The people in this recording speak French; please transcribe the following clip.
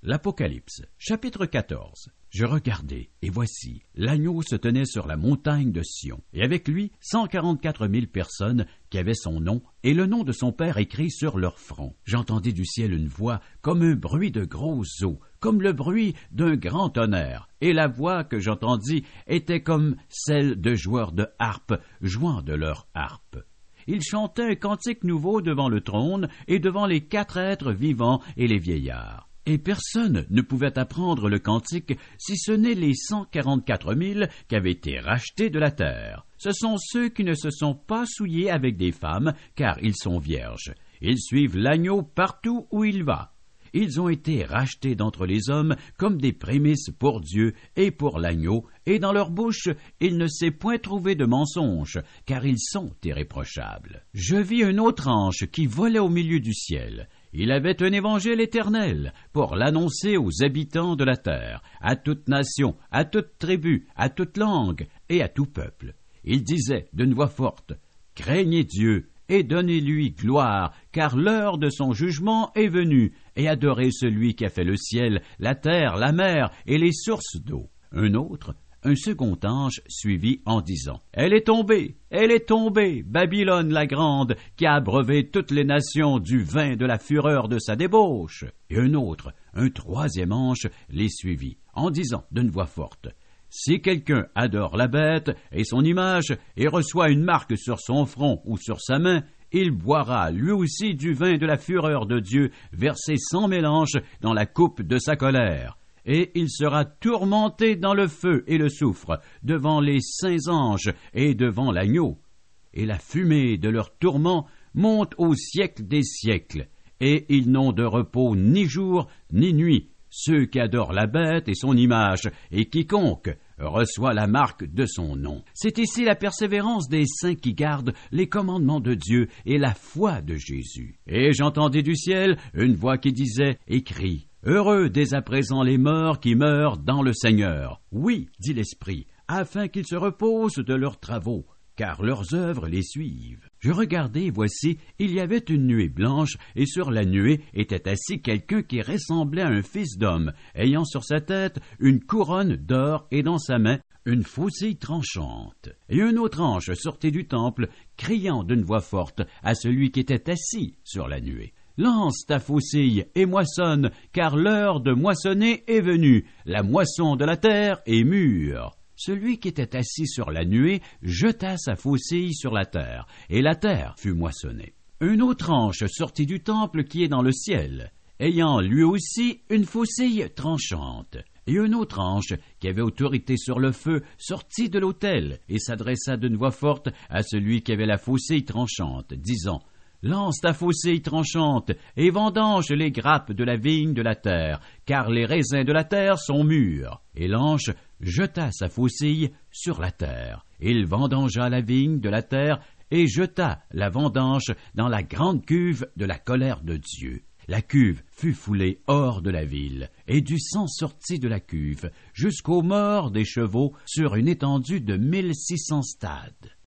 L'Apocalypse, chapitre 14. Je regardai, et voici, l'agneau se tenait sur la montagne de Sion, et avec lui 144 000 personnes qui avaient son nom et le nom de son Père écrit sur leur front. J'entendis du ciel une voix comme un bruit de grosses eaux, comme le bruit d'un grand tonnerre, et la voix que j'entendis était comme celle de joueurs de harpe jouant de leur harpe. Ils chantaient un cantique nouveau devant le trône et devant les 4 êtres vivants et les vieillards. Et personne ne pouvait apprendre le cantique si ce n'est les 144 000 qui avaient été rachetés de la terre. Ce sont ceux qui ne se sont pas souillés avec des femmes, car ils sont vierges. Ils suivent l'agneau partout où il va. Ils ont été rachetés d'entre les hommes comme des prémices pour Dieu et pour l'agneau, et dans leur bouche il ne s'est point trouvé de mensonge, car ils sont irréprochables. Je vis un autre ange qui volait au milieu du ciel. Il avait un évangile éternel pour l'annoncer aux habitants de la terre, à toute nation, à toute tribu, à toute langue et à tout peuple. Il disait d'une voix forte, « Craignez Dieu et donnez-lui gloire, car l'heure de son jugement est venue, et adorez celui qui a fait le ciel, la terre, la mer et les sources d'eau. » Un second ange suivit en disant, « Elle est tombée, Babylone la grande, qui a abreuvé toutes les nations du vin de la fureur de sa débauche. » Et un troisième ange, les suivit, en disant d'une voix forte, « Si quelqu'un adore la bête et son image, et reçoit une marque sur son front ou sur sa main, il boira lui aussi du vin de la fureur de Dieu, versé sans mélange dans la coupe de sa colère. Et il sera tourmenté dans le feu et le soufre, devant les saints anges et devant l'agneau. Et la fumée de leur tourment monte au siècle des siècles, et ils n'ont de repos ni jour ni nuit, ceux qui adorent la bête et son image, et quiconque reçoit la marque de son nom. » C'est ici la persévérance des saints qui gardent les commandements de Dieu et la foi de Jésus. Et j'entendis du ciel une voix qui disait, « Écris, heureux dès à présent les morts qui meurent dans le Seigneur. Oui, dit l'Esprit, afin qu'ils se reposent de leurs travaux, car leurs œuvres les suivent. » Je regardai, et voici, il y avait une nuée blanche, et sur la nuée était assis quelqu'un qui ressemblait à un fils d'homme, ayant sur sa tête une couronne d'or et dans sa main une faucille tranchante. Et un autre ange sortit du temple, criant d'une voix forte à celui qui était assis sur la nuée. « Lance ta faucille et moissonne, car l'heure de moissonner est venue, la moisson de la terre est mûre. » Celui qui était assis sur la nuée jeta sa faucille sur la terre, et la terre fut moissonnée. Un autre ange sortit du temple qui est dans le ciel, ayant lui aussi une faucille tranchante. Et un autre ange, qui avait autorité sur le feu, sortit de l'autel, et s'adressa d'une voix forte à celui qui avait la faucille tranchante, disant, « Lance ta faucille tranchante, et vendange les grappes de la vigne de la terre, car les raisins de la terre sont mûrs. » Et l'ange jeta sa faucille sur la terre. Il vendangea la vigne de la terre, et jeta la vendange dans la grande cuve de la colère de Dieu. La cuve fut foulée hors de la ville, et du sang sortit de la cuve, jusqu'aux morts des chevaux sur une étendue de 1600 stades.